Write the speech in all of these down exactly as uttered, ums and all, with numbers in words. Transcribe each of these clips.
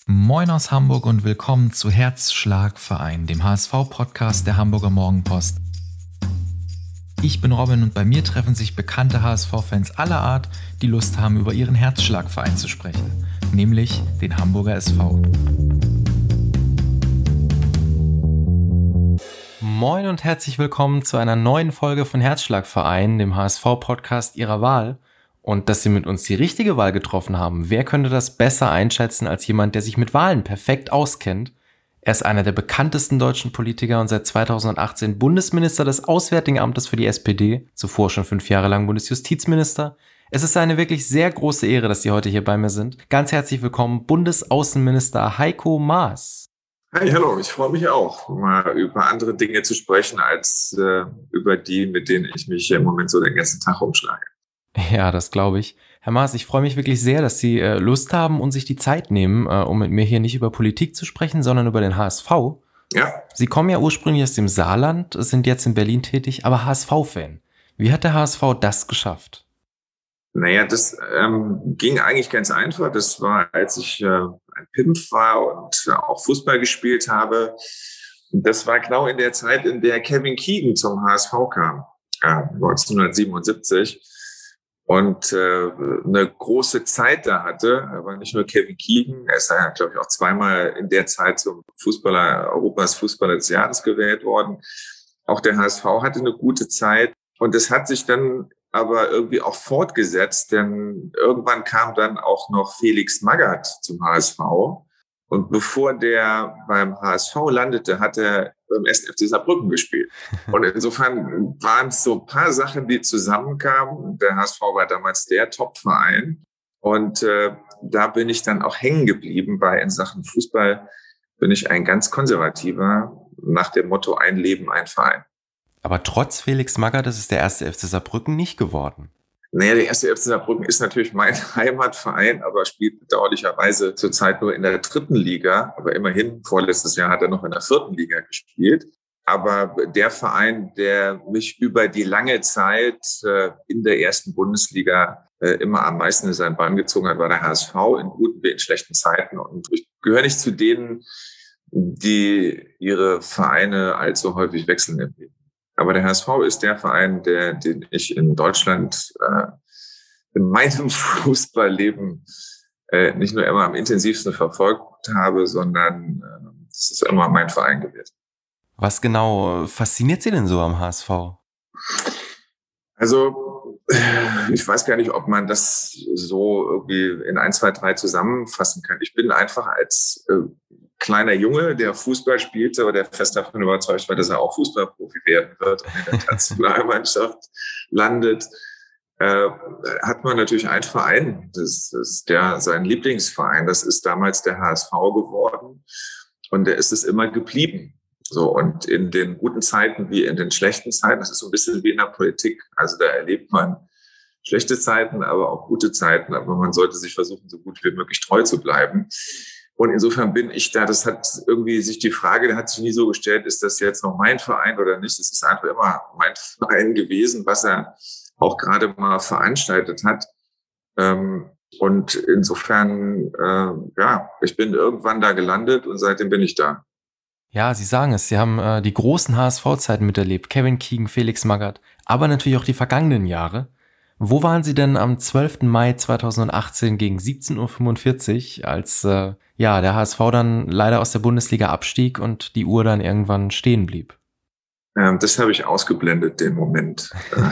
Moin aus Hamburg und willkommen zu Herzschlagverein, dem H S V-Podcast der Hamburger Morgenpost. Ich bin Robin und bei mir treffen sich bekannte H S V-Fans aller Art, die Lust haben, über ihren Herzschlagverein zu sprechen, nämlich den Hamburger S V. Moin und herzlich willkommen zu einer neuen Folge von Herzschlagverein, dem H S V-Podcast Ihrer Wahl. Und dass Sie mit uns die richtige Wahl getroffen haben, wer könnte das besser einschätzen als jemand, der sich mit Wahlen perfekt auskennt? Er ist einer der bekanntesten deutschen Politiker und seit zweitausendachtzehn Bundesminister des Auswärtigen Amtes für die S P D, zuvor schon fünf Jahre lang Bundesjustizminister. Es ist eine wirklich sehr große Ehre, dass Sie heute hier bei mir sind. Ganz herzlich willkommen, Bundesaußenminister Heiko Maas. Hi, hallo, ich freue mich auch, mal über andere Dinge zu sprechen, als äh, über die, mit denen ich mich im Moment so den ganzen Tag umschlage. Ja, das glaube ich. Herr Maas, ich freue mich wirklich sehr, dass Sie äh, Lust haben und sich die Zeit nehmen, äh, um mit mir hier nicht über Politik zu sprechen, sondern über den H S V. Ja. Sie kommen ja ursprünglich aus dem Saarland, sind jetzt in Berlin tätig, aber H S V-Fan. Wie hat der H S V das geschafft? Naja, das ähm, ging eigentlich ganz einfach. Das war, als ich äh, ein Pimpf war und äh, auch Fußball gespielt habe. Das war genau in der Zeit, in der Kevin Keegan zum H S V kam, äh, neunzehnhundertsiebenundsiebzig. Und äh, eine große Zeit da hatte, aber nicht nur Kevin Keegan, er ist ja, glaube ich, auch zweimal in der Zeit zum Fußballer, Europas Fußballer des Jahres gewählt worden. Auch der H S V hatte eine gute Zeit und es hat sich dann aber irgendwie auch fortgesetzt, denn irgendwann kam dann auch noch Felix Magath zum H S V. Und bevor der beim H S V landete, hat er beim ersten F C Saarbrücken gespielt. Und insofern waren es so ein paar Sachen, die zusammenkamen. Der H S V war damals der Top-Verein. Und äh, da bin ich dann auch hängen geblieben, weil in Sachen Fußball bin ich ein ganz konservativer, nach dem Motto ein Leben, ein Verein. Aber trotz Felix Magath ist es der erste F C Saarbrücken nicht geworden. Naja, der erste F C Saarbrücken ist natürlich mein Heimatverein, aber spielt bedauerlicherweise zurzeit nur in der dritten Liga. Aber immerhin, vorletztes Jahr hat er noch in der vierten Liga gespielt. Aber der Verein, der mich über die lange Zeit äh, in der ersten Bundesliga äh, immer am meisten in seinen Bann gezogen hat, war der H S V in guten wie in schlechten Zeiten. Und ich gehöre nicht zu denen, die ihre Vereine allzu häufig wechseln im Leben. Aber der H S V ist der Verein, der, den ich in Deutschland äh, in meinem Fußballleben äh, nicht nur immer am intensivsten verfolgt habe, sondern äh, das ist immer mein Verein gewesen. Was genau fasziniert Sie denn so am H S V? Also ich weiß gar nicht, ob man das so irgendwie in ein, zwei, drei zusammenfassen kann. Ich bin einfach als äh, kleiner Junge, der Fußball spielte, oder der fest davon überzeugt war, dass er auch Fußballprofi werden wird und in der Nationalmannschaft landet, äh, hat man natürlich einen Verein. Das ist der, sein Lieblingsverein. Das ist damals der H S V geworden und der ist es immer geblieben. So, und in den guten Zeiten wie in den schlechten Zeiten, das ist so ein bisschen wie in der Politik. Also da erlebt man schlechte Zeiten, aber auch gute Zeiten. Aber man sollte sich versuchen, so gut wie möglich treu zu bleiben. Und insofern bin ich da, das hat irgendwie sich die Frage, der hat sich nie so gestellt, ist das jetzt noch mein Verein oder nicht? Es ist einfach immer mein Verein gewesen, was er auch gerade mal veranstaltet hat. Und insofern, ja, ich bin irgendwann da gelandet und seitdem bin ich da. Ja, Sie sagen es, Sie haben äh, die großen H S V-Zeiten miterlebt, Kevin Keegan, Felix Magath, aber natürlich auch die vergangenen Jahre. Wo waren Sie denn am zwölften Mai zweitausendachtzehn gegen siebzehn Uhr fünfundvierzig, als äh, ja der H S V dann leider aus der Bundesliga abstieg und die Uhr dann irgendwann stehen blieb? Ähm, das habe ich ausgeblendet, den Moment.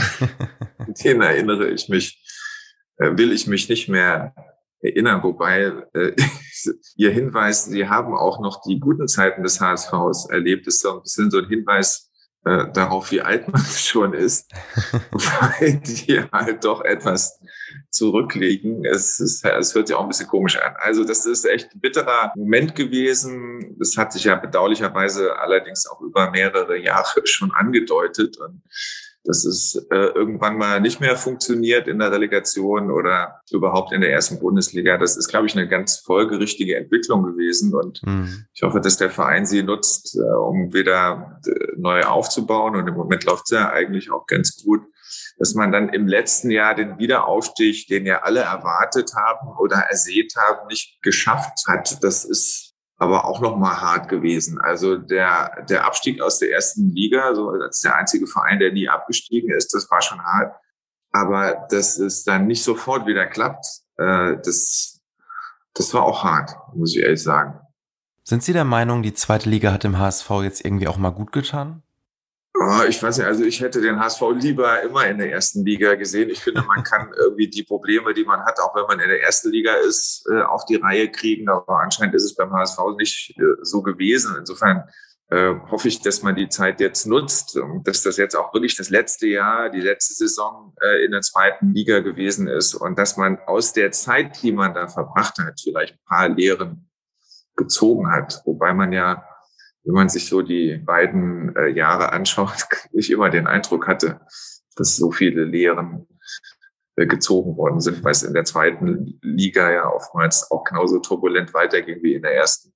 Den erinnere ich mich, äh, will ich mich nicht mehr erinnern. Wobei äh, Ihr Hinweis, Sie haben auch noch die guten Zeiten des H S Vs erlebt, ist so ein bisschen so ein Hinweis äh, darauf, wie alt man schon ist, weil die halt doch etwas zurückliegen. Es, ist, es hört sich auch ein bisschen komisch an. Also das ist echt ein bitterer Moment gewesen. Das hat sich ja bedauerlicherweise allerdings auch über mehrere Jahre schon angedeutet. Und dass es äh, irgendwann mal nicht mehr funktioniert in der Relegation oder überhaupt in der ersten Bundesliga. Das ist, glaube ich, eine ganz folgerichtige Entwicklung gewesen. Und mhm. ich hoffe, dass der Verein sie nutzt, äh, um wieder äh, neu aufzubauen. Und im Moment läuft es ja eigentlich auch ganz gut. dass man dann im letzten Jahr den Wiederaufstieg, den ja alle erwartet haben oder ersehnt haben, nicht geschafft hat. Das ist aber auch nochmal hart gewesen. Also der, der Abstieg aus der ersten Liga, so als der einzige Verein, der nie abgestiegen ist, das war schon hart. Aber dass es dann nicht sofort wieder klappt, äh, das, das war auch hart, muss ich ehrlich sagen. Sind Sie der Meinung, die zweite Liga hat dem H S V jetzt irgendwie auch mal gut getan? Oh, ich weiß nicht, also ich hätte den H S V lieber immer in der ersten Liga gesehen. Ich finde, man kann irgendwie die Probleme, die man hat, auch wenn man in der ersten Liga ist, auf die Reihe kriegen. Aber anscheinend ist es beim H S V nicht so gewesen. Insofern äh, hoffe ich, dass man die Zeit jetzt nutzt und dass das jetzt auch wirklich das letzte Jahr, die letzte Saison äh, in der zweiten Liga gewesen ist und dass man aus der Zeit, die man da verbracht hat, vielleicht ein paar Lehren gezogen hat. Wobei man ja, wenn man sich so die beiden äh, Jahre anschaut, nicht immer den Eindruck hatte, dass so viele Lehren äh, gezogen worden sind, weil es in der zweiten Liga ja oftmals auch genauso turbulent weiterging wie in der ersten.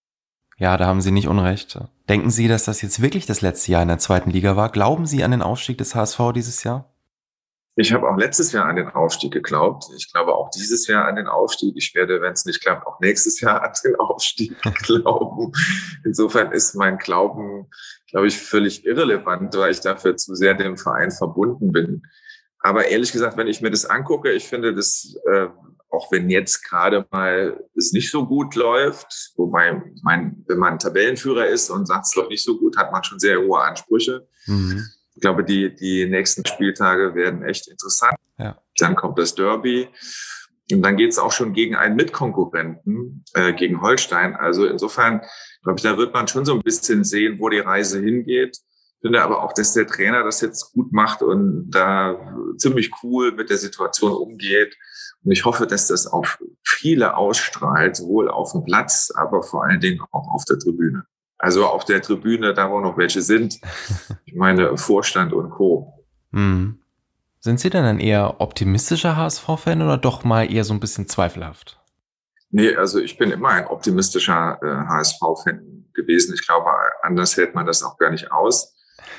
Ja, da haben Sie nicht unrecht. Denken Sie, dass das jetzt wirklich das letzte Jahr in der zweiten Liga war? Glauben Sie an den Aufstieg des H S V dieses Jahr? Ich habe auch letztes Jahr an den Aufstieg geglaubt. Ich glaube auch dieses Jahr an den Aufstieg. Ich werde, wenn es nicht klappt, auch nächstes Jahr an den Aufstieg glauben. Insofern ist mein Glauben, glaube ich, völlig irrelevant, weil ich dafür zu sehr dem Verein verbunden bin. Aber ehrlich gesagt, wenn ich mir das angucke, ich finde das, äh, auch wenn jetzt gerade mal es nicht so gut läuft, wobei, ich meine, wenn man Tabellenführer ist und sagt, es läuft nicht so gut, hat man schon sehr hohe Ansprüche. Mhm. Ich glaube, die, die nächsten Spieltage werden echt interessant. Ja. Dann kommt das Derby. Und dann geht es auch schon gegen einen Mitkonkurrenten, äh, gegen Holstein. Also insofern, glaube ich, da wird man schon so ein bisschen sehen, wo die Reise hingeht. Ich finde aber auch, dass der Trainer das jetzt gut macht und da ziemlich cool mit der Situation umgeht. Und ich hoffe, dass das auf viele ausstrahlt, sowohl auf dem Platz, aber vor allen Dingen auch auf der Tribüne. Also auf der Tribüne, da wo noch welche sind. Ich meine, Vorstand und Co. Mhm. Sind Sie denn ein eher optimistischer H S V-Fan oder doch mal eher so ein bisschen zweifelhaft? Nee, also ich bin immer ein optimistischer äh, H S V-Fan gewesen. Ich glaube, anders hält man das auch gar nicht aus.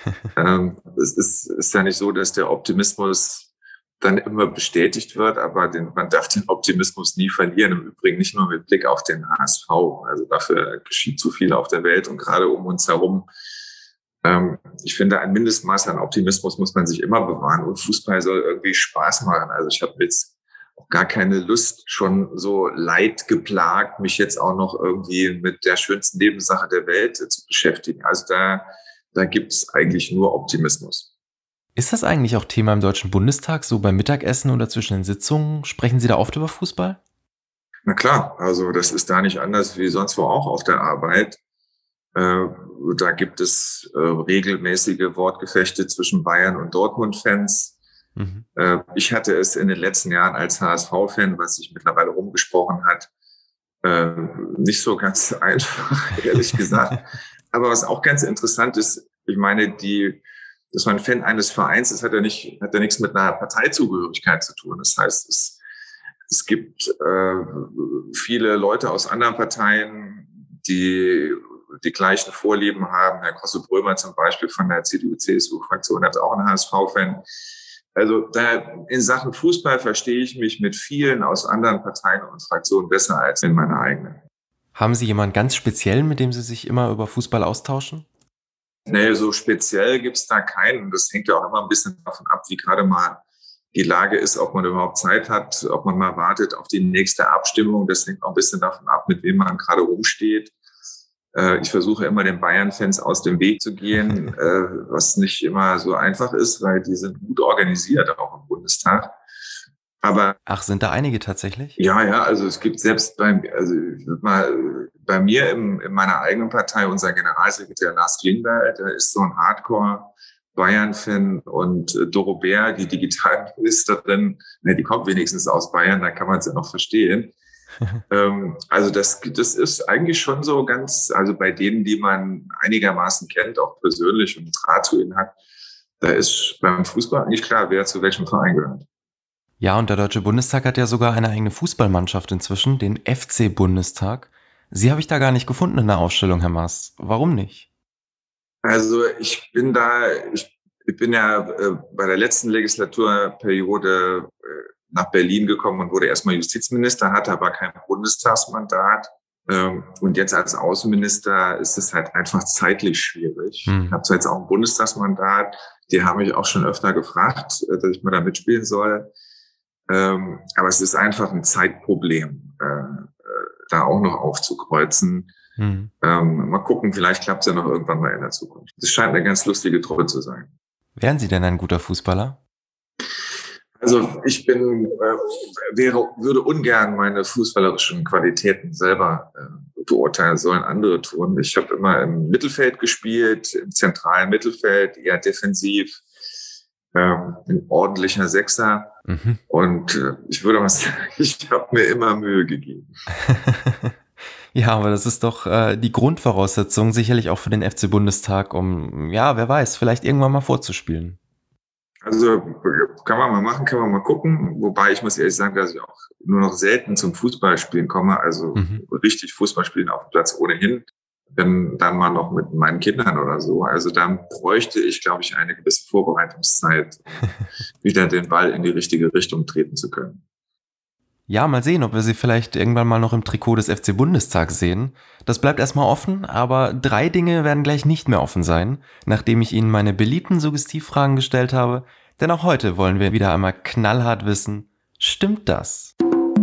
ähm, es ist, ist ja nicht so, dass der Optimismus dann immer bestätigt wird, aber den, man darf den Optimismus nie verlieren. Im Übrigen nicht nur mit Blick auf den H S V. Also dafür geschieht zu viel auf der Welt und gerade um uns herum. Ähm, ich finde, ein Mindestmaß an Optimismus muss man sich immer bewahren und Fußball soll irgendwie Spaß machen. Also ich habe jetzt auch gar keine Lust, schon so leidgeplagt, mich jetzt auch noch irgendwie mit der schönsten Nebensache der Welt zu beschäftigen. Also da, da gibt es eigentlich nur Optimismus. Ist das eigentlich auch Thema im Deutschen Bundestag, so beim Mittagessen oder zwischen den Sitzungen? Sprechen Sie da oft über Fußball? Na klar, also das ist da nicht anders wie sonst wo auch auf der Arbeit. Äh, da gibt es äh, regelmäßige Wortgefechte zwischen Bayern- und Dortmund-Fans. Mhm. Äh, ich hatte es in den letzten Jahren als H S V-Fan, was sich mittlerweile rumgesprochen hat, äh, nicht so ganz einfach, ehrlich gesagt. Aber was auch ganz interessant ist, ich meine, die dass man Fan eines Vereins ist, hat ja nicht, hat ja nichts mit einer Parteizugehörigkeit zu tun. Das heißt, es, es gibt äh, viele Leute aus anderen Parteien, die die gleichen Vorlieben haben. Herr Kosse-Brömer zum Beispiel von der C D U-C S U-Fraktion hat auch einen H S V-Fan. Also da in Sachen Fußball verstehe ich mich mit vielen aus anderen Parteien und Fraktionen besser als in meiner eigenen. Haben Sie jemanden ganz speziellen, mit dem Sie sich immer über Fußball austauschen? Nee, so speziell gibt's da keinen. Das hängt ja auch immer ein bisschen davon ab, wie gerade mal die Lage ist, ob man überhaupt Zeit hat, ob man mal wartet auf die nächste Abstimmung. Das hängt auch ein bisschen davon ab, mit wem man gerade rumsteht. Äh, ich versuche immer den Bayern-Fans aus dem Weg zu gehen, äh, was nicht immer so einfach ist, weil die sind gut organisiert, auch im Bundestag. Aber ach, sind da einige tatsächlich? Ja, ja, also es gibt selbst bei, also ich würd mal, bei mir im, in meiner eigenen Partei, unser Generalsekretär Lars Klingbeil, der ist so ein Hardcore-Bayern-Fan und äh, Doro Bär, die Digitalministerin, ne, die kommt wenigstens aus Bayern, da kann man es ja noch verstehen. ähm, also das, das ist eigentlich schon so ganz, also bei denen, die man einigermaßen kennt, auch persönlich und Draht zu ihnen hat, da ist beim Fußball eigentlich klar, wer zu welchem Verein gehört. Ja, und der Deutsche Bundestag hat ja sogar eine eigene Fußballmannschaft inzwischen, den F C Bundestag. Sie habe ich da gar nicht gefunden in der Ausstellung, Herr Maaß. Warum nicht? Also ich bin da, ich, ich bin ja äh, bei der letzten Legislaturperiode äh, nach Berlin gekommen und wurde erstmal Justizminister, hatte aber kein Bundestagsmandat. Ähm, und jetzt als Außenminister ist es halt einfach zeitlich schwierig. Hm. Ich habe zwar jetzt auch ein Bundestagsmandat, die haben mich auch schon öfter gefragt, äh, dass ich mal da mitspielen soll. Ähm, aber es ist einfach ein Zeitproblem, äh, äh, da auch noch aufzukreuzen. Hm. Ähm, mal gucken, vielleicht klappt es ja noch irgendwann mal in der Zukunft. Das scheint eine ganz lustige Truppe zu sein. Wären Sie denn ein guter Fußballer? Also ich bin, äh, wäre, würde ungern meine fußballerischen Qualitäten selber äh, beurteilen, sollen andere tun. Ich habe immer im Mittelfeld gespielt, im zentralen Mittelfeld, eher defensiv, ähm, ein ordentlicher Sechser. Mhm. Und äh, ich würde mal sagen, ich habe mir immer Mühe gegeben. Ja, aber das ist doch äh, die Grundvoraussetzung sicherlich auch für den F C-Bundestag, um, ja, wer weiß, vielleicht irgendwann mal vorzuspielen. Also kann man mal machen, kann man mal gucken. Wobei ich muss ehrlich sagen, dass ich auch nur noch selten zum Fußballspielen komme. Also Mhm. richtig Fußballspielen auf dem Platz ohnehin. Wenn dann mal noch mit meinen Kindern oder so. Also dann bräuchte ich, glaube ich, eine gewisse Vorbereitungszeit, um wieder den Ball in die richtige Richtung treten zu können. Ja, mal sehen, ob wir sie vielleicht irgendwann mal noch im Trikot des F C-Bundestags sehen. Das bleibt erstmal offen, aber drei Dinge werden gleich nicht mehr offen sein, nachdem ich Ihnen meine beliebten Suggestivfragen gestellt habe. Denn auch heute wollen wir wieder einmal knallhart wissen, stimmt das?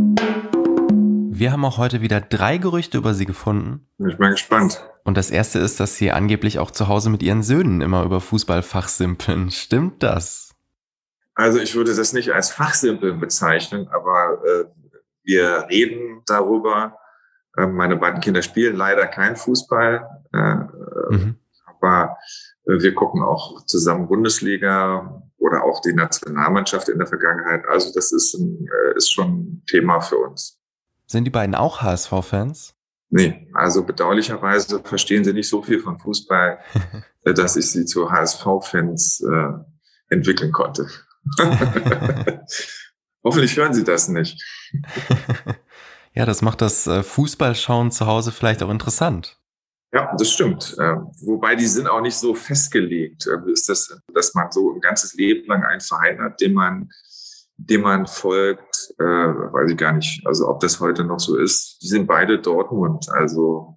Wir haben auch heute wieder drei Gerüchte über Sie gefunden. Bin ich mal gespannt. Und das erste ist, dass Sie angeblich auch zu Hause mit Ihren Söhnen immer über Fußball fachsimpeln. Stimmt das? Also ich würde das nicht als Fachsimpeln bezeichnen, aber äh, wir reden darüber. Äh, meine beiden Kinder spielen leider kein Fußball, äh, Mhm. aber äh, wir gucken auch zusammen Bundesliga oder auch die Nationalmannschaft in der Vergangenheit. Also das ist, ein, äh, ist schon ein Thema für uns. Sind die beiden auch H S V-Fans? Nee, also bedauerlicherweise verstehen sie nicht so viel von Fußball, äh, dass ich sie zu H S V-Fans äh, entwickeln konnte. Hoffentlich hören Sie das nicht. Ja, das macht das äh, Fußballschauen zu Hause vielleicht auch interessant. Ja, das stimmt. Äh, wobei die sind auch nicht so festgelegt. Äh, ist das, dass man so ein ganzes Leben lang einen Verein hat, dem man, dem man folgt, äh, weiß ich gar nicht. Also ob das heute noch so ist. Die sind beide Dortmund. Also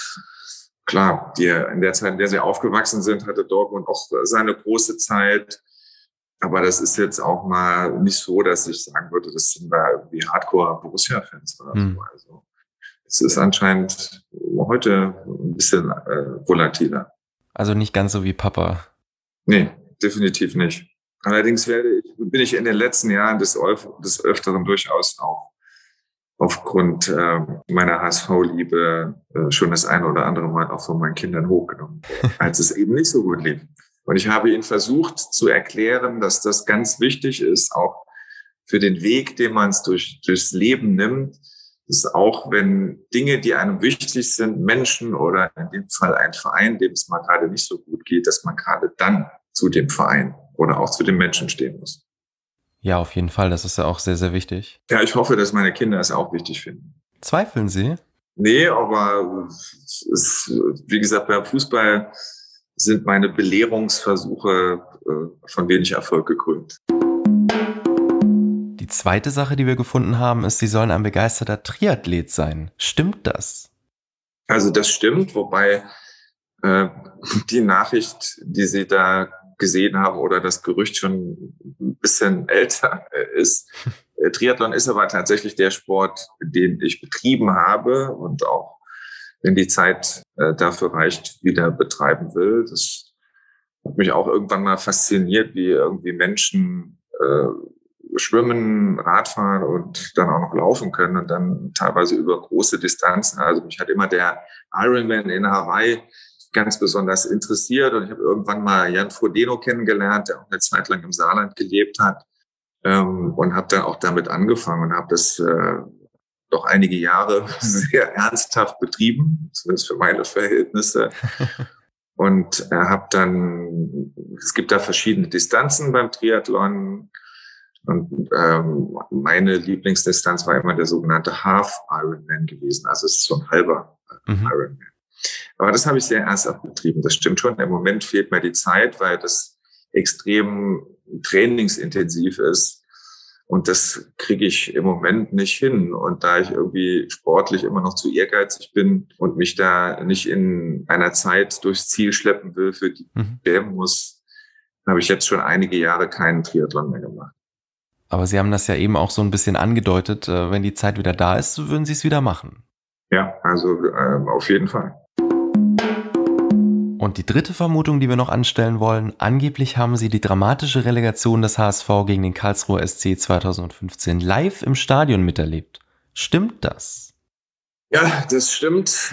klar, die, in der Zeit, in der sie aufgewachsen sind, hatte Dortmund auch seine große Zeit. Aber das ist jetzt auch mal nicht so, dass ich sagen würde, das sind da irgendwie Hardcore-Borussia-Fans oder Hm. so. Also es ist anscheinend heute ein bisschen äh, volatiler. Also nicht ganz so wie Papa. Nee, definitiv nicht. Allerdings werde ich, bin ich in den letzten Jahren des, Öf- des Öfteren durchaus auch aufgrund äh, meiner H S V-Liebe äh, schon das eine oder andere Mal auch von meinen Kindern hochgenommen, als es eben nicht so gut lief. Und ich habe ihnen versucht zu erklären, dass das ganz wichtig ist, auch für den Weg, den man es durch, durchs Leben nimmt, dass auch wenn Dinge, die einem wichtig sind, Menschen oder in dem Fall ein Verein, dem es mal gerade nicht so gut geht, dass man gerade dann zu dem Verein oder auch zu den Menschen stehen muss. Ja, auf jeden Fall. Das ist ja auch sehr, sehr wichtig. Ja, ich hoffe, dass meine Kinder es auch wichtig finden. Zweifeln Sie? Nee, aber es ist, wie gesagt, beim Fußball sind meine Belehrungsversuche äh, von wenig Erfolg gekrönt. Die zweite Sache, die wir gefunden haben, ist, Sie sollen ein begeisterter Triathlet sein. Stimmt das? Also das stimmt, wobei äh, die Nachricht, die Sie da gesehen haben oder das Gerücht schon ein bisschen älter ist. Triathlon ist aber tatsächlich der Sport, den ich betrieben habe und auch, wenn die Zeit äh, dafür reicht, wieder betreiben will. Das hat mich auch irgendwann mal fasziniert, wie irgendwie Menschen äh, schwimmen, Radfahren und dann auch noch laufen können und dann teilweise über große Distanzen. Also mich hat immer der Ironman in Hawaii ganz besonders interessiert und ich habe irgendwann mal Jan Frodeno kennengelernt, der auch eine Zeit lang im Saarland gelebt hat ähm, und habe dann auch damit angefangen und habe das äh, doch einige Jahre sehr ernsthaft betrieben, zumindest für meine Verhältnisse. Und äh, habe dann, es gibt da verschiedene Distanzen beim Triathlon und ähm, meine Lieblingsdistanz war immer der sogenannte Half Ironman gewesen, also es ist so ein halber mhm. Ironman. Aber das habe ich sehr ernsthaft betrieben. Das stimmt schon. Im Moment fehlt mir die Zeit, weil das extrem trainingsintensiv ist. Und das kriege ich im Moment nicht hin. Und da ich irgendwie sportlich immer noch zu ehrgeizig bin und mich da nicht in einer Zeit durchs Ziel schleppen will, für die ich schämen muss, habe ich jetzt schon einige Jahre keinen Triathlon mehr gemacht. Aber Sie haben das ja eben auch so ein bisschen angedeutet, wenn die Zeit wieder da ist, würden Sie es wieder machen. Ja, also äh, auf jeden Fall. Und die dritte Vermutung, die wir noch anstellen wollen, angeblich haben Sie die dramatische Relegation des H S V gegen den Karlsruher S C zweitausendfünfzehn live im Stadion miterlebt. Stimmt das? Ja, das stimmt.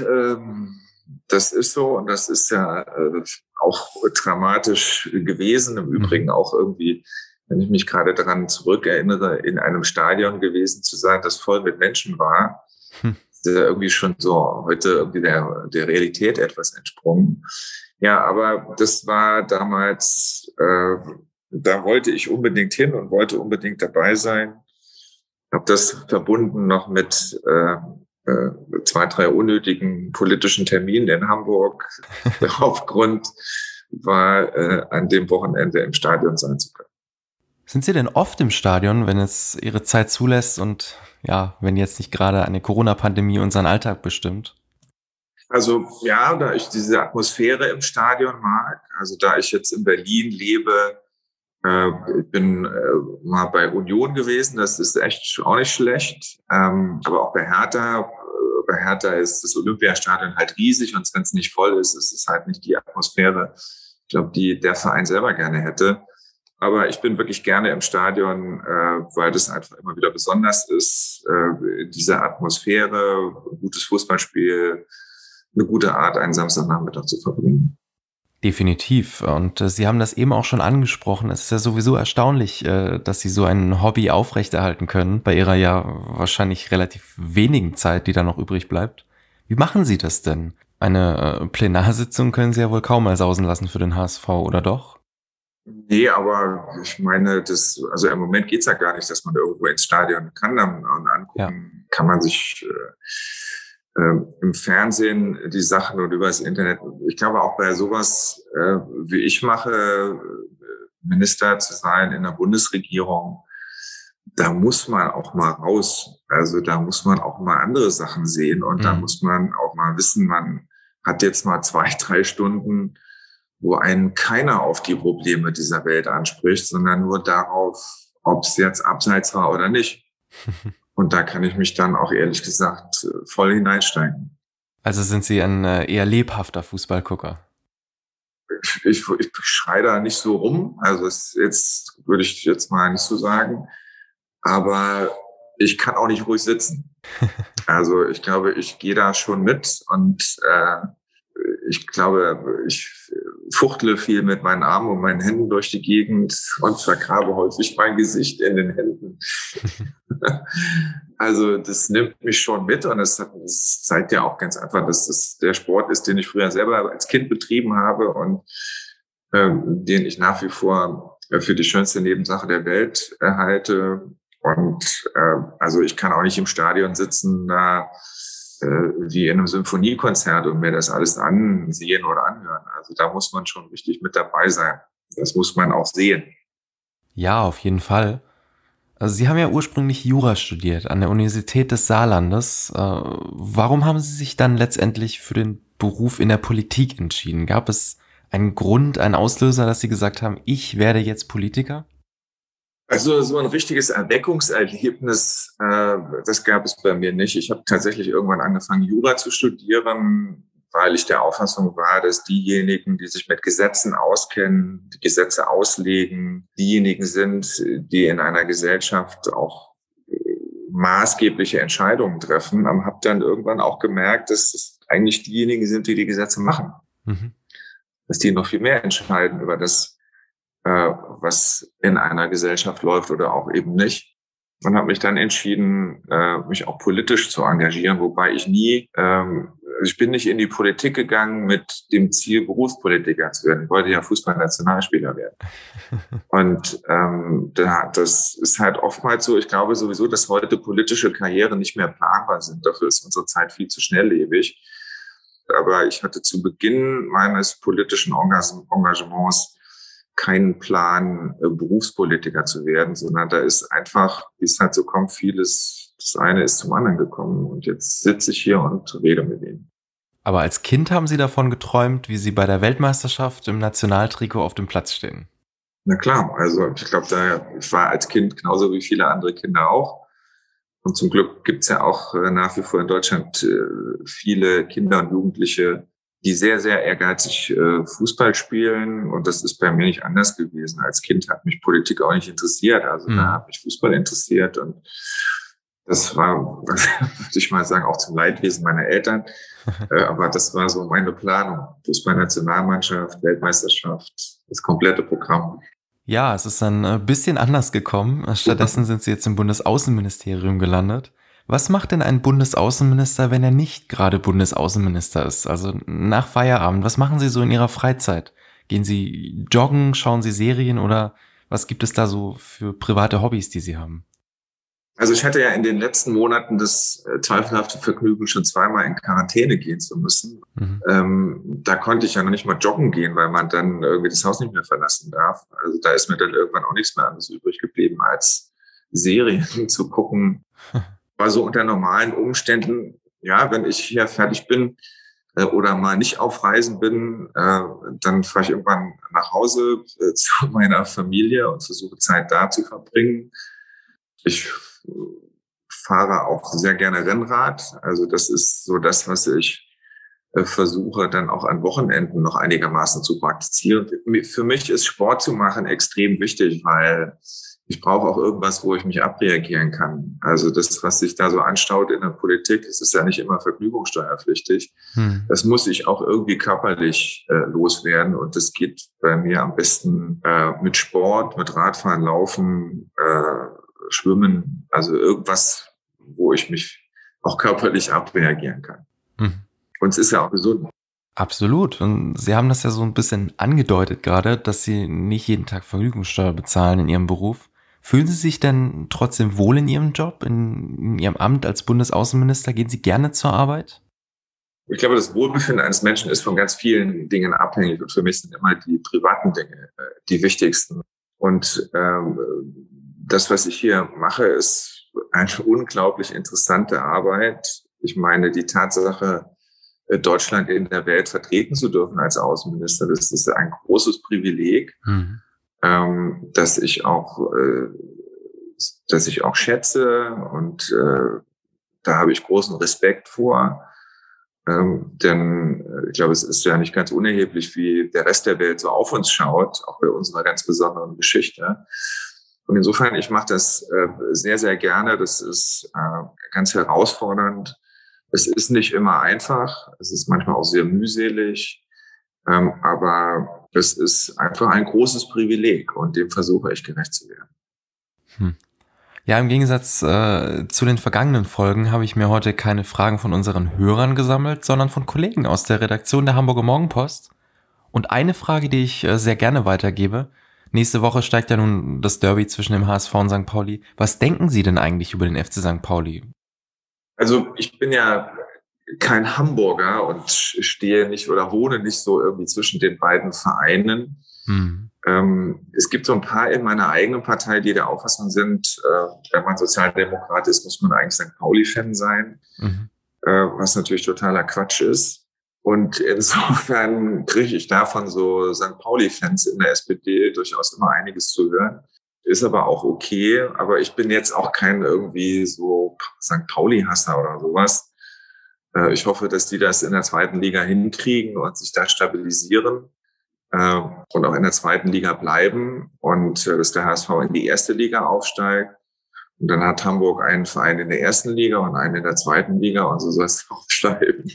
Das ist so und das ist ja auch dramatisch gewesen. Im Übrigen auch irgendwie, wenn ich mich gerade daran zurückerinnere, in einem Stadion gewesen zu sein, das voll mit Menschen war. Hm. Irgendwie schon so heute irgendwie der, der Realität etwas entsprungen. Ja, aber das war damals, äh, da wollte ich unbedingt hin und wollte unbedingt dabei sein. Habe das verbunden noch mit äh, äh, zwei, drei unnötigen politischen Terminen in Hamburg. Der Hauptgrund war, äh, an dem Wochenende im Stadion sein zu können. Sind Sie denn oft im Stadion, wenn es Ihre Zeit zulässt und ja, wenn jetzt nicht gerade eine Corona-Pandemie unseren Alltag bestimmt? Also ja, da ich diese Atmosphäre im Stadion mag, also da ich jetzt in Berlin lebe, äh, ich bin äh, mal bei Union gewesen, das ist echt auch nicht schlecht, ähm, aber auch bei Hertha, äh, bei Hertha ist das Olympiastadion halt riesig und wenn es nicht voll ist, ist es halt nicht die Atmosphäre, ich glaube, die der Verein selber gerne hätte. Aber ich bin wirklich gerne im Stadion, äh, weil das einfach immer wieder besonders ist. Äh, diese Atmosphäre, ein gutes Fußballspiel, eine gute Art, einen Samstagnachmittag zu verbringen. Definitiv. Und äh, Sie haben das eben auch schon angesprochen. Es ist ja sowieso erstaunlich, äh, dass Sie so ein Hobby aufrechterhalten können, bei Ihrer ja wahrscheinlich relativ wenigen Zeit, die da noch übrig bleibt. Wie machen Sie das denn? Eine äh, Plenarsitzung können Sie ja wohl kaum mal sausen lassen für den H S V, oder doch? Nee, aber ich meine, das, also im Moment geht's ja gar nicht, dass man irgendwo ins Stadion kann dann, und angucken, ja. Kann man sich äh, äh, im Fernsehen die Sachen und über das Internet. Ich glaube auch bei sowas, äh, wie ich mache, Minister zu sein in der Bundesregierung, da muss man auch mal raus. Also da muss man auch mal andere Sachen sehen und mhm. da muss man auch mal wissen, man hat jetzt mal zwei, drei Stunden, wo einen keiner auf die Probleme dieser Welt anspricht, sondern nur darauf, ob es jetzt abseits war oder nicht. Und da kann ich mich dann auch ehrlich gesagt voll hineinsteigen. Also sind Sie ein eher lebhafter Fußballgucker? Ich, ich, ich schreie da nicht so rum, also es jetzt würde ich jetzt mal nicht so sagen, aber ich kann auch nicht ruhig sitzen. Also ich glaube, ich gehe da schon mit und äh, ich glaube, ich fuchtle viel mit meinen Armen und meinen Händen durch die Gegend und vergrabe häufig mein Gesicht in den Händen. Also das nimmt mich schon mit und es zeigt ja auch ganz einfach, dass das der Sport ist, den ich früher selber als Kind betrieben habe und ähm, den ich nach wie vor für die schönste Nebensache der Welt halte. Und äh, also ich kann auch nicht im Stadion sitzen, da wie in einem Symphoniekonzert und mir das alles ansehen oder anhören. Also da muss man schon richtig mit dabei sein. Das muss man auch sehen. Ja, auf jeden Fall. Also Sie haben ja ursprünglich Jura studiert an der Universität des Saarlandes. Warum haben Sie sich dann letztendlich für den Beruf in der Politik entschieden? Gab es einen Grund, einen Auslöser, dass Sie gesagt haben, ich werde jetzt Politiker? Also so ein richtiges Erweckungserlebnis, äh, das gab es bei mir nicht. Ich habe tatsächlich irgendwann angefangen, Jura zu studieren, weil ich der Auffassung war, dass diejenigen, die sich mit Gesetzen auskennen, die Gesetze auslegen, diejenigen sind, die in einer Gesellschaft auch maßgebliche Entscheidungen treffen. Aber habe dann irgendwann auch gemerkt, dass es eigentlich diejenigen sind, die die Gesetze machen. Mhm. Dass die noch viel mehr entscheiden über das, was in einer Gesellschaft läuft oder auch eben nicht. Und habe mich dann entschieden, mich auch politisch zu engagieren, wobei ich nie, ich bin nicht in die Politik gegangen mit dem Ziel, Berufspolitiker zu werden. Ich wollte ja Fußball-Nationalspieler werden. Und ähm, das ist halt oftmals so, ich glaube sowieso, dass heute politische Karrieren nicht mehr planbar sind. Dafür ist unsere Zeit viel zu schnelllebig. Aber ich hatte zu Beginn meines politischen Engagements keinen Plan, äh, Berufspolitiker zu werden, sondern da ist einfach, wie es halt so kommt, vieles, das eine ist zum anderen gekommen und jetzt sitze ich hier und rede mit Ihnen. Aber als Kind haben Sie davon geträumt, wie Sie bei der Weltmeisterschaft im Nationaltrikot auf dem Platz stehen? Na klar, also ich glaube, da ich war als Kind genauso wie viele andere Kinder auch. Und zum Glück gibt's ja auch äh, nach wie vor in Deutschland äh, viele Kinder und Jugendliche, die sehr, sehr ehrgeizig äh, Fußball spielen. Und das ist bei mir nicht anders gewesen. Als Kind hat mich Politik auch nicht interessiert. Also Mhm. da hat mich Fußball interessiert. Und das war, würde ich mal sagen, auch zum Leidwesen meiner Eltern. äh, aber das war so meine Planung. Fußballnationalmannschaft, Weltmeisterschaft, das komplette Programm. Ja, es ist dann ein bisschen anders gekommen. Stattdessen sind Sie jetzt im Bundesaußenministerium gelandet. Was macht denn ein Bundesaußenminister, wenn er nicht gerade Bundesaußenminister ist? Also nach Feierabend, was machen Sie so in Ihrer Freizeit? Gehen Sie joggen, schauen Sie Serien oder was gibt es da so für private Hobbys, die Sie haben? Also ich hatte ja in den letzten Monaten das äh, zweifelhafte Vergnügen, schon zweimal in Quarantäne gehen zu müssen. Mhm. Ähm, da konnte ich ja noch nicht mal joggen gehen, weil man dann irgendwie das Haus nicht mehr verlassen darf. Also da ist mir dann irgendwann auch nichts mehr anderes übrig geblieben, als Serien zu gucken. War so unter normalen Umständen, ja, wenn ich hier fertig bin äh, oder mal nicht auf Reisen bin, äh, dann fahre ich irgendwann nach Hause äh, zu meiner Familie und versuche Zeit da zu verbringen. Ich fahre auch sehr gerne Rennrad. Also das ist so das, was ich äh, versuche dann auch an Wochenenden noch einigermaßen zu praktizieren. Für mich ist Sport zu machen extrem wichtig, weil ich brauche auch irgendwas, wo ich mich abreagieren kann. Also das, was sich da so anstaut in der Politik, das ist ja nicht immer vergnügungssteuerpflichtig. Hm. Das muss ich auch irgendwie körperlich äh, loswerden. Und das geht bei mir am besten äh, mit Sport, mit Radfahren, Laufen, äh, Schwimmen, also irgendwas, wo ich mich auch körperlich abreagieren kann. Hm. Und es ist ja auch gesund. Absolut. Und Sie haben das ja so ein bisschen angedeutet gerade, dass Sie nicht jeden Tag Vergnügungssteuer bezahlen in Ihrem Beruf. Fühlen Sie sich denn trotzdem wohl in Ihrem Job, in, in Ihrem Amt als Bundesaußenminister? Gehen Sie gerne zur Arbeit? Ich glaube, das Wohlbefinden eines Menschen ist von ganz vielen Dingen abhängig. Und für mich sind immer die privaten Dinge äh, die wichtigsten. Und ähm, das, was ich hier mache, ist eine unglaublich interessante Arbeit. Ich meine, die Tatsache, Deutschland in der Welt vertreten zu dürfen als Außenminister, das ist ein großes Privileg, Mhm. ähm, dass ich auch, äh, dass ich auch schätze und äh, da habe ich großen Respekt vor. Ähm, denn äh, ich glaube, es ist ja nicht ganz unerheblich, wie der Rest der Welt so auf uns schaut, auch bei unserer ganz besonderen Geschichte. Und insofern, ich mache das äh, sehr, sehr gerne. Das ist äh, ganz herausfordernd. Es ist nicht immer einfach. Es ist manchmal auch sehr mühselig. Ähm, aber es ist einfach ein großes Privileg und dem versuche ich gerecht zu werden. Hm. Ja, im Gegensatz äh, zu den vergangenen Folgen habe ich mir heute keine Fragen von unseren Hörern gesammelt, sondern von Kollegen aus der Redaktion der Hamburger Morgenpost. Und eine Frage, die ich äh, sehr gerne weitergebe. Nächste Woche steigt ja nun das Derby zwischen dem H S V und Sankt Pauli. Was denken Sie denn eigentlich über den F C Sankt Pauli? Also ich bin ja kein Hamburger und stehe nicht oder wohne nicht so irgendwie zwischen den beiden Vereinen. Hm. Ähm, es gibt so ein paar in meiner eigenen Partei, die der Auffassung sind, äh, wenn man Sozialdemokrat ist, muss man eigentlich Sankt Pauli-Fan sein, mhm. äh, was natürlich totaler Quatsch ist. Und insofern kriege ich davon so Sankt Pauli-Fans in der S P D durchaus immer einiges zu hören. Ist aber auch okay. Aber ich bin jetzt auch kein irgendwie so Sankt Pauli-Hasser oder sowas. Äh, ich hoffe, dass die das in der zweiten Liga hinkriegen und sich da stabilisieren äh, und auch in der zweiten Liga bleiben und äh, dass der H S V in die erste Liga aufsteigt. Und dann hat Hamburg einen Verein in der ersten Liga und einen in der zweiten Liga und so soll es auch bleiben.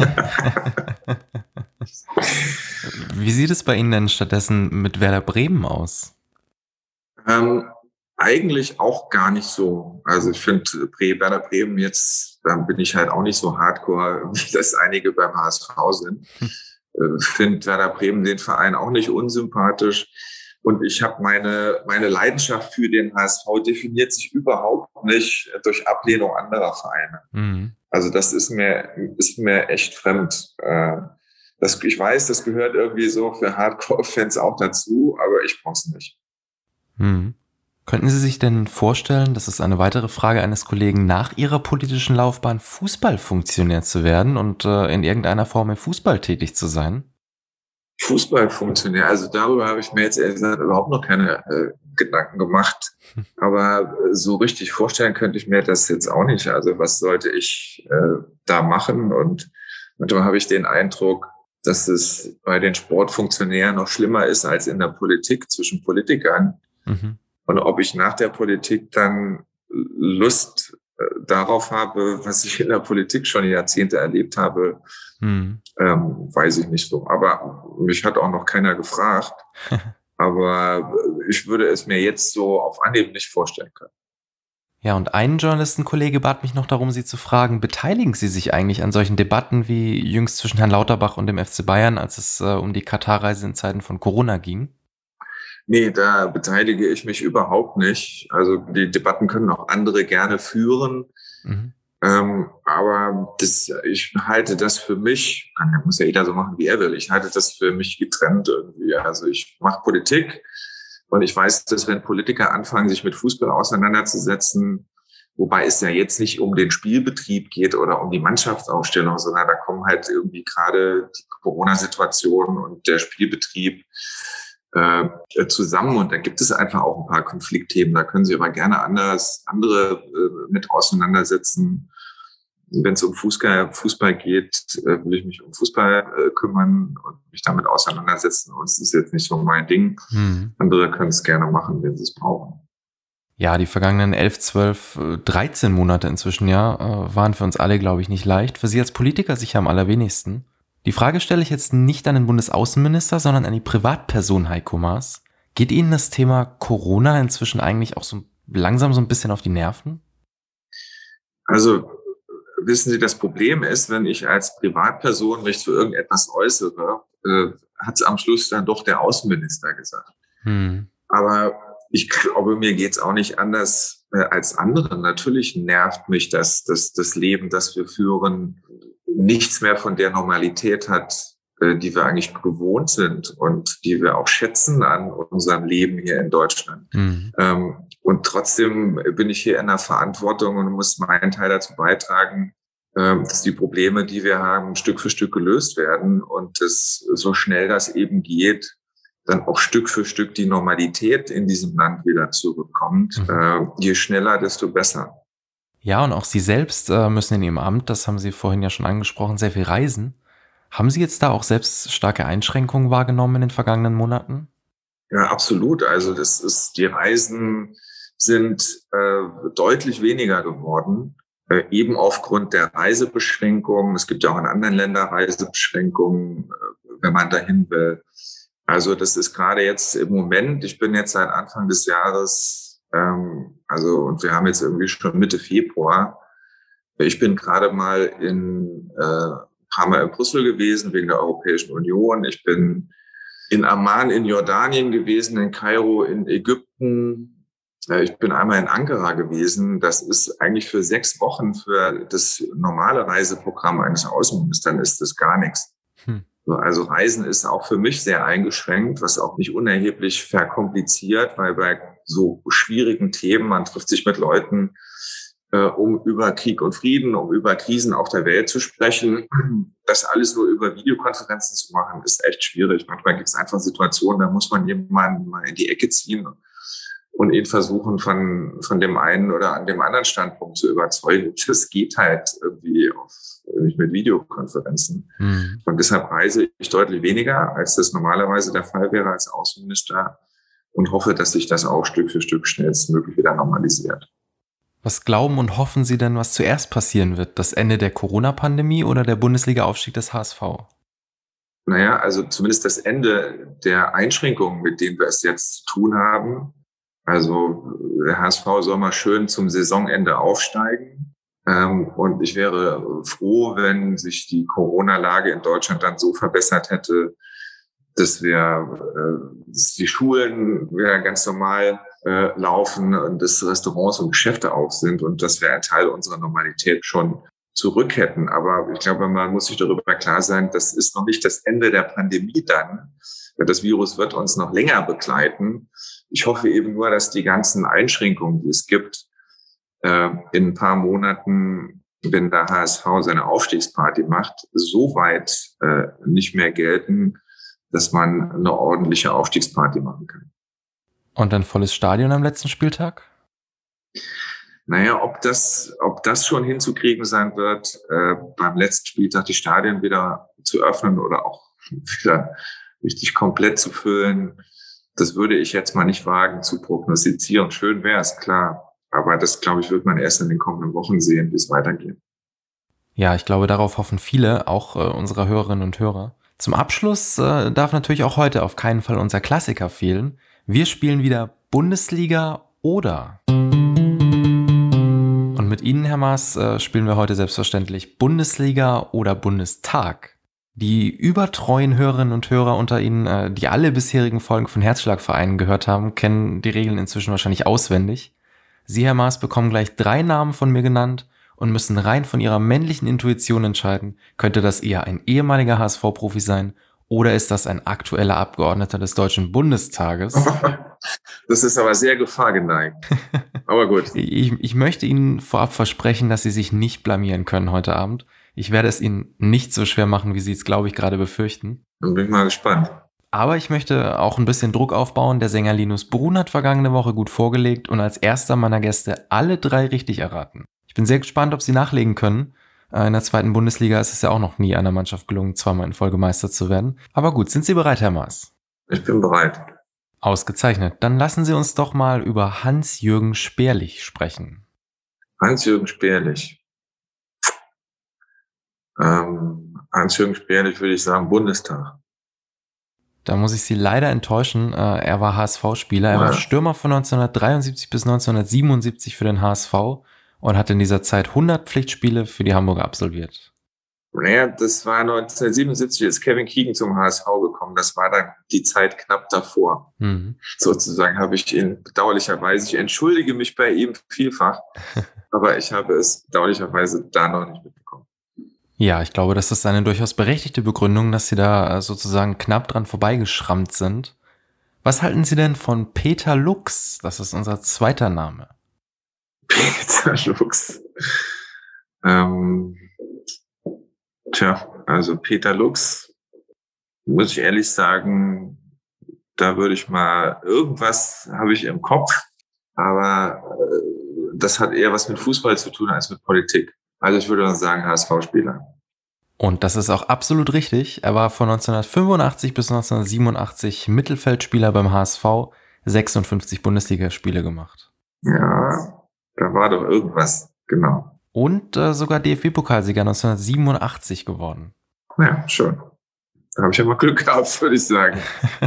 Wie sieht es bei Ihnen denn stattdessen mit Werder Bremen aus? Ähm, eigentlich auch gar nicht so. Also ich finde Werder Bremen jetzt, da bin ich halt auch nicht so hardcore, wie das einige beim H S V sind. Hm. Äh, finde Werder Bremen den Verein auch nicht unsympathisch. Und ich habe meine, meine Leidenschaft für den H S V definiert sich überhaupt nicht durch Ablehnung anderer Vereine. Mhm. Also das ist mir, ist mir echt fremd. Das, ich weiß, das gehört irgendwie so für Hardcore-Fans auch dazu, aber ich brauche es nicht. Hm. Könnten Sie sich denn vorstellen, das ist eine weitere Frage eines Kollegen, nach Ihrer politischen Laufbahn Fußballfunktionär zu werden und äh, in irgendeiner Form im Fußball tätig zu sein? Fußballfunktionär, also darüber habe ich mir jetzt ehrlich gesagt überhaupt noch keine äh, Gedanken gemacht. Aber äh, so richtig vorstellen könnte ich mir das jetzt auch nicht. Also was sollte ich äh, da machen? Und manchmal habe ich den Eindruck, dass es bei den Sportfunktionären noch schlimmer ist als in der Politik zwischen Politikern. Mhm. Und ob ich nach der Politik dann Lust äh, darauf habe, was ich in der Politik schon Jahrzehnte erlebt habe, Hm. ähm, weiß ich nicht so. Aber mich hat auch noch keiner gefragt. Aber ich würde es mir jetzt so auf Anhieb nicht vorstellen können. Ja, und ein Journalistenkollege bat mich noch darum, Sie zu fragen, beteiligen Sie sich eigentlich an solchen Debatten wie jüngst zwischen Herrn Lauterbach und dem F C Bayern, als es äh, um die Katar-Reise in Zeiten von Corona ging? Nee, da beteilige ich mich überhaupt nicht. Also die Debatten können auch andere gerne führen. Mhm. Ähm, aber das, ich halte das für mich, kann, muss ja jeder so machen, wie er will. Ich halte das für mich getrennt irgendwie. Also ich mache Politik und ich weiß, dass wenn Politiker anfangen, sich mit Fußball auseinanderzusetzen, wobei es ja jetzt nicht um den Spielbetrieb geht oder um die Mannschaftsaufstellung, sondern da kommen halt irgendwie gerade die Corona-Situation und der Spielbetrieb äh, zusammen und da gibt es einfach auch ein paar Konfliktthemen. Da können Sie aber gerne anders andere äh, mit auseinandersetzen. Wenn es um Fußball, Fußball geht, äh, will ich mich um Fußball äh, kümmern und mich damit auseinandersetzen. Und es ist jetzt nicht so mein Ding. Mhm. Andere können es gerne machen, wenn sie es brauchen. Ja, die vergangenen elf, zwölf, dreizehn Monate inzwischen ja, äh, waren für uns alle, glaube ich, nicht leicht. Für Sie als Politiker sicher am allerwenigsten. Die Frage stelle ich jetzt nicht an den Bundesaußenminister, sondern an die Privatperson Heiko Maas. Geht Ihnen das Thema Corona inzwischen eigentlich auch so langsam so ein bisschen auf die Nerven? Also wissen Sie, das Problem ist, wenn ich als Privatperson mich zu irgendetwas äußere, äh, hat es am Schluss dann doch der Außenminister gesagt. Hm. Aber ich glaube, mir geht's auch nicht anders äh, als anderen. Natürlich nervt mich das, das, das Leben, das wir führen, nichts mehr von der Normalität hat, äh, die wir eigentlich gewohnt sind und die wir auch schätzen an unserem Leben hier in Deutschland. Hm. Ähm, und trotzdem bin ich hier in der Verantwortung und muss meinen Teil dazu beitragen, äh, dass die Probleme, die wir haben, Stück für Stück gelöst werden und dass so schnell das eben geht, dann auch Stück für Stück die Normalität in diesem Land wieder zurückkommt. Mhm. Äh, je schneller, desto besser. Ja, und auch Sie selbst äh, müssen in Ihrem Amt, das haben Sie vorhin ja schon angesprochen, sehr viel reisen. Haben Sie jetzt da auch selbst starke Einschränkungen wahrgenommen in den vergangenen Monaten? Ja, absolut. Also das ist, die Reisen sind äh, deutlich weniger geworden, äh, eben aufgrund der Reisebeschränkungen. Es gibt ja auch in anderen Ländern Reisebeschränkungen, äh, wenn man dahin will. Also das ist gerade jetzt im Moment, ich bin jetzt seit Anfang des Jahres, ähm, also und wir haben jetzt irgendwie schon Mitte Februar. Ich bin gerade mal in äh, ein paar Mal in Brüssel gewesen wegen der Europäischen Union. Ich bin in Amman in Jordanien gewesen, in Kairo in Ägypten. Äh, ich bin einmal in Ankara gewesen. Das ist eigentlich für sechs Wochen für das normale Reiseprogramm eines Außenministers ist das gar nichts. Hm. Also Reisen ist auch für mich sehr eingeschränkt, was auch nicht unerheblich verkompliziert, weil bei so schwierigen Themen, man trifft sich mit Leuten, äh, um über Krieg und Frieden, um über Krisen auf der Welt zu sprechen. Das alles nur über Videokonferenzen zu machen, ist echt schwierig. Manchmal gibt es einfach Situationen, da muss man jemanden mal in die Ecke ziehen und ihn versuchen, von, von dem einen oder an dem anderen Standpunkt zu überzeugen. Das geht halt irgendwie auf, nicht mit Videokonferenzen. Hm. Und deshalb reise ich deutlich weniger, als das normalerweise der Fall wäre als Außenminister und hoffe, dass sich das auch Stück für Stück schnellstmöglich wieder normalisiert. Was glauben und hoffen Sie denn, was zuerst passieren wird? Das Ende der Corona-Pandemie oder der Bundesliga-Aufstieg des H S V? Naja, also zumindest das Ende der Einschränkungen, mit denen wir es jetzt zu tun haben. Also der H S V soll mal schön zum Saisonende aufsteigen. Ähm, und ich wäre froh, wenn sich die Corona-Lage in Deutschland dann so verbessert hätte, dass wir, äh, dass die Schulen wieder ganz normal äh, laufen und dass Restaurants und Geschäfte auf sind und dass wir einen Teil unserer Normalität schon zurück hätten. Aber ich glaube, man muss sich darüber klar sein, das ist noch nicht das Ende der Pandemie dann. Das Virus wird uns noch länger begleiten. Ich hoffe eben nur, dass die ganzen Einschränkungen, die es gibt, äh, in ein paar Monaten, wenn der H S V seine Aufstiegsparty macht, so weit äh, nicht mehr gelten, dass man eine ordentliche Aufstiegsparty machen kann. Und ein volles Stadion am letzten Spieltag? Naja, ob das, ob das schon hinzukriegen sein wird, äh, beim letzten Spieltag die Stadien wieder zu öffnen oder auch wieder richtig komplett zu füllen, das würde ich jetzt mal nicht wagen zu prognostizieren. Schön wäre es, klar. Aber das, glaube ich, wird man erst in den kommenden Wochen sehen, wie es weitergeht. Ja, ich glaube, darauf hoffen viele, auch äh, unserer Hörerinnen und Hörer. Zum Abschluss äh, darf natürlich auch heute auf keinen Fall unser Klassiker fehlen. Wir spielen wieder Bundesliga oder. Und mit Ihnen, Herr Maas, äh, spielen wir heute selbstverständlich Bundesliga oder Bundestag. Die übertreuen Hörerinnen und Hörer unter Ihnen, äh, die alle bisherigen Folgen von Herzschlagvereinen gehört haben, kennen die Regeln inzwischen wahrscheinlich auswendig. Sie, Herr Maas, bekommen gleich drei Namen von mir genannt und müssen rein von ihrer männlichen Intuition entscheiden, könnte das eher ein ehemaliger H S V-Profi sein oder ist das ein aktueller Abgeordneter des Deutschen Bundestages? Das ist aber sehr gefahrgeneigt. Aber gut. Ich, ich möchte Ihnen vorab versprechen, dass Sie sich nicht blamieren können heute Abend. Ich werde es Ihnen nicht so schwer machen, wie Sie es, glaube ich, gerade befürchten. Dann bin ich mal gespannt. Aber ich möchte auch ein bisschen Druck aufbauen. Der Sänger Linus Brun hat vergangene Woche gut vorgelegt und als erster meiner Gäste alle drei richtig erraten. Ich bin sehr gespannt, ob Sie nachlegen können. In der zweiten Bundesliga ist es ja auch noch nie einer Mannschaft gelungen, zweimal in Folge Meister zu werden. Aber gut, sind Sie bereit, Herr Maas? Ich bin bereit. Ausgezeichnet. Dann lassen Sie uns doch mal über Hans-Jürgen Sperlich sprechen. Hans-Jürgen Sperlich. Ähm, Hans-Jürgen Sperlich würde ich sagen Bundestag. Da muss ich Sie leider enttäuschen. Er war H S V-Spieler. Er Ja. war Stürmer von neunzehnhundertdreiundsiebzig bis neunzehnhundertsiebenundsiebzig für den H S V und hat in dieser Zeit hundert Pflichtspiele für die Hamburger absolviert. Naja, das war neunzehnhundertsiebenundsiebzig, ist Kevin Keegan zum H S V gekommen. Das war dann die Zeit knapp davor. Mhm. Sozusagen habe ich ihn bedauerlicherweise, ich entschuldige mich bei ihm vielfach, aber ich habe es bedauerlicherweise da noch nicht mitbekommen. Ja, ich glaube, das ist eine durchaus berechtigte Begründung, dass Sie da sozusagen knapp dran vorbeigeschrammt sind. Was halten Sie denn von Peter Lux? Das ist unser zweiter Name. Peter Lux. Ähm, tja, also Peter Lux, muss ich ehrlich sagen, da würde ich mal, irgendwas habe ich im Kopf, aber äh, das hat eher was mit Fußball zu tun als mit Politik. Also ich würde dann sagen H S V-Spieler. Und das ist auch absolut richtig. Er war von neunzehnhundertfünfundachtzig bis neunzehnhundertsiebenundachtzig Mittelfeldspieler beim H S V, sechsundfünfzig Bundesligaspiele gemacht. Ja, da war doch irgendwas, genau. Und äh, sogar D F B-Pokalsieger neunzehnhundertsiebenundachtzig geworden. Ja, schön. Da habe ich ja mal Glück gehabt, würde ich sagen.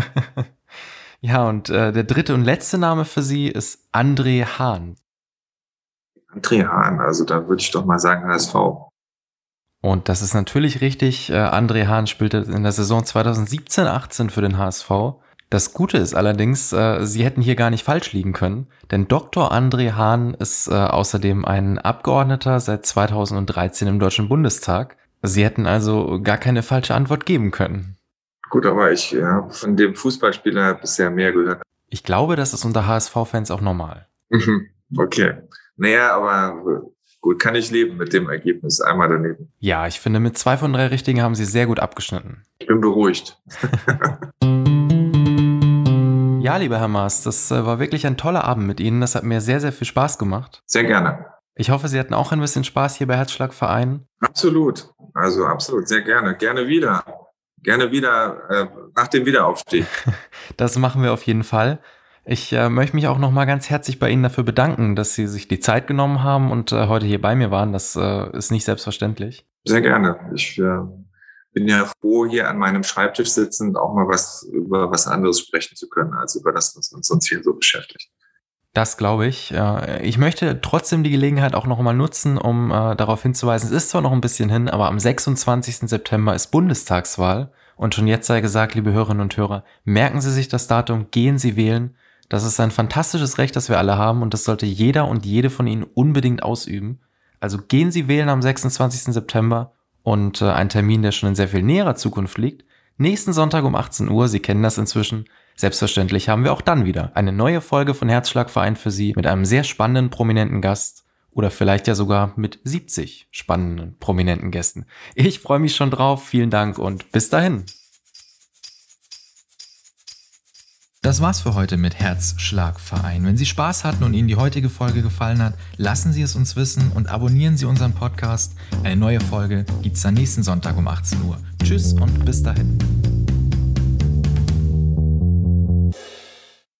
Ja, und äh, der dritte und letzte Name für Sie ist André Hahn. André Hahn, also da würde ich doch mal sagen H S V. Und das ist natürlich richtig. Äh, André Hahn spielte in der Saison zweitausendsiebzehn achtzehn für den H S V. Das Gute ist allerdings, äh, Sie hätten hier gar nicht falsch liegen können, denn Doktor André Hahn ist äh, außerdem ein Abgeordneter seit zweitausenddreizehn im Deutschen Bundestag. Sie hätten also gar keine falsche Antwort geben können. Gut, aber ich habe ja, von dem Fußballspieler bisher mehr gehört. Ich glaube, das ist unter H S V-Fans auch normal. Okay. Naja, aber gut, kann ich leben mit dem Ergebnis. Einmal daneben. Ja, ich finde, mit zwei von drei Richtigen haben Sie sehr gut abgeschnitten. Ich bin beruhigt. Ja, lieber Herr Maas, das äh, war wirklich ein toller Abend mit Ihnen. Das hat mir sehr, sehr viel Spaß gemacht. Sehr gerne. Ich hoffe, Sie hatten auch ein bisschen Spaß hier bei Herzschlagverein. Absolut. Also absolut, sehr gerne. Gerne wieder. Gerne wieder äh, nach dem Wiederaufstieg. Das machen wir auf jeden Fall. Ich äh, möchte mich auch nochmal ganz herzlich bei Ihnen dafür bedanken, dass Sie sich die Zeit genommen haben und äh, heute hier bei mir waren. Das äh, ist nicht selbstverständlich. Sehr gerne. Ich äh, bin ja froh, hier an meinem Schreibtisch sitzend auch mal was über was anderes sprechen zu können, als über das, was uns sonst hier so beschäftigt. Das glaube ich. Ich möchte trotzdem die Gelegenheit auch noch mal nutzen, um äh, darauf hinzuweisen, es ist zwar noch ein bisschen hin, aber am sechsundzwanzigsten September ist Bundestagswahl. Und schon jetzt sei gesagt, liebe Hörerinnen und Hörer, merken Sie sich das Datum, gehen Sie wählen. Das ist ein fantastisches Recht, das wir alle haben und das sollte jeder und jede von Ihnen unbedingt ausüben. Also gehen Sie wählen am sechsundzwanzigsten September und äh, ein Termin, der schon in sehr viel näherer Zukunft liegt. Nächsten Sonntag um achtzehn Uhr, Sie kennen das inzwischen. Selbstverständlich haben wir auch dann wieder eine neue Folge von Herzschlagverein für Sie mit einem sehr spannenden, prominenten Gast oder vielleicht ja sogar mit siebzig spannenden, prominenten Gästen. Ich freue mich schon drauf. Vielen Dank und bis dahin. Das war's für heute mit Herzschlagverein. Wenn Sie Spaß hatten und Ihnen die heutige Folge gefallen hat, lassen Sie es uns wissen und abonnieren Sie unseren Podcast. Eine neue Folge gibt's dann nächsten Sonntag um achtzehn Uhr. Tschüss und bis dahin.